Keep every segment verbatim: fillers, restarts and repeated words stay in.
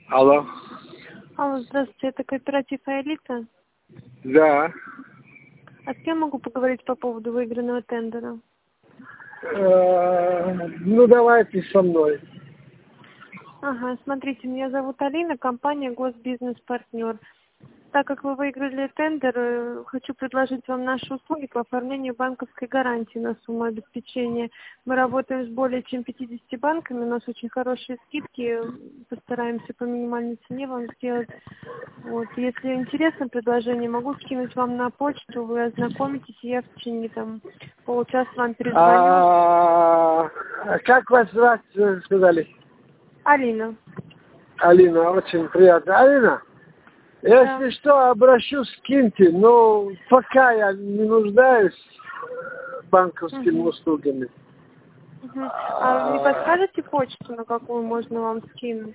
Алло. Алло, здравствуйте, это кооператив «Аэлита»? Да. А с кем могу поговорить по поводу выигранного тендера? Э, Ну, давайте со мной. Ага, смотрите, меня зовут Алина, компания «Госбизнес-партнер». Так как вы выиграли тендер, э, хочу предложить вам наши услуги по оформлению банковской гарантии на сумму обеспечения. Мы работаем с более чем пятьюдесятью банками, у нас очень хорошие скидки, постараемся по минимальной цене вам сделать. Вот. Если интересно предложение, могу скинуть вам на почту, вы ознакомитесь, и я в течение там получаса вам перезвоню. А как вас звать, э, сказали? Алина. Алина, очень приятно. Алина, Да. если что, обращусь, скиньте, но пока я не нуждаюсь банковскими Угу. услугами. Угу. А не подскажете почту, на какую можно вам скинуть?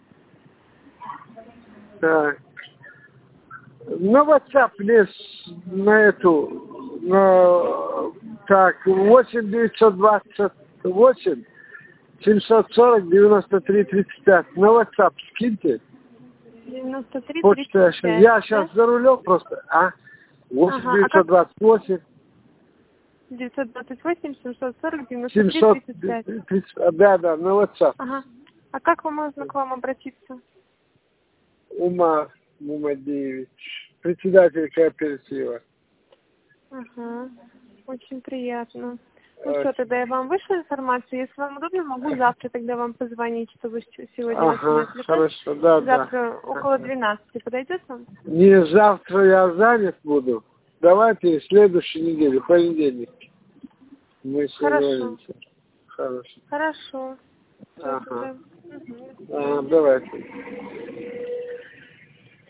Так. На WhatsApp мне с- на эту, на, так, восемь девятьсот двадцать восемь семьсот сорок девяносто три тридцать пять. На WhatsApp скиньте. девяносто три Почта, я тридцать щас, пять, я да? сейчас за рулем просто, а? восемь Ага, а девятьсот как? двадцать восемь девятьсот двадцать восемь семьсот сорок девяносто три семьсот тридцать пять. тридцать, да, да, на WhatsApp. Ага. А как вам можно к вам обратиться? Ума Мумадеевич, председатель кооператива. Ага. Очень приятно. Ну Э, что, тогда я вам вышлю информацию. Если вам удобно, могу завтра тогда вам позвонить, чтобы с- сегодня вас не Ага, отвлекать. хорошо, да, да. Завтра около двенадцати подойдет вам? Не завтра я занят буду. Давайте в следующей неделе, понедельник. Мы Хорошо. созвонимся. Хорошо. Хорошо. Все, Ага. тогда. Угу. До А, свидания. давайте.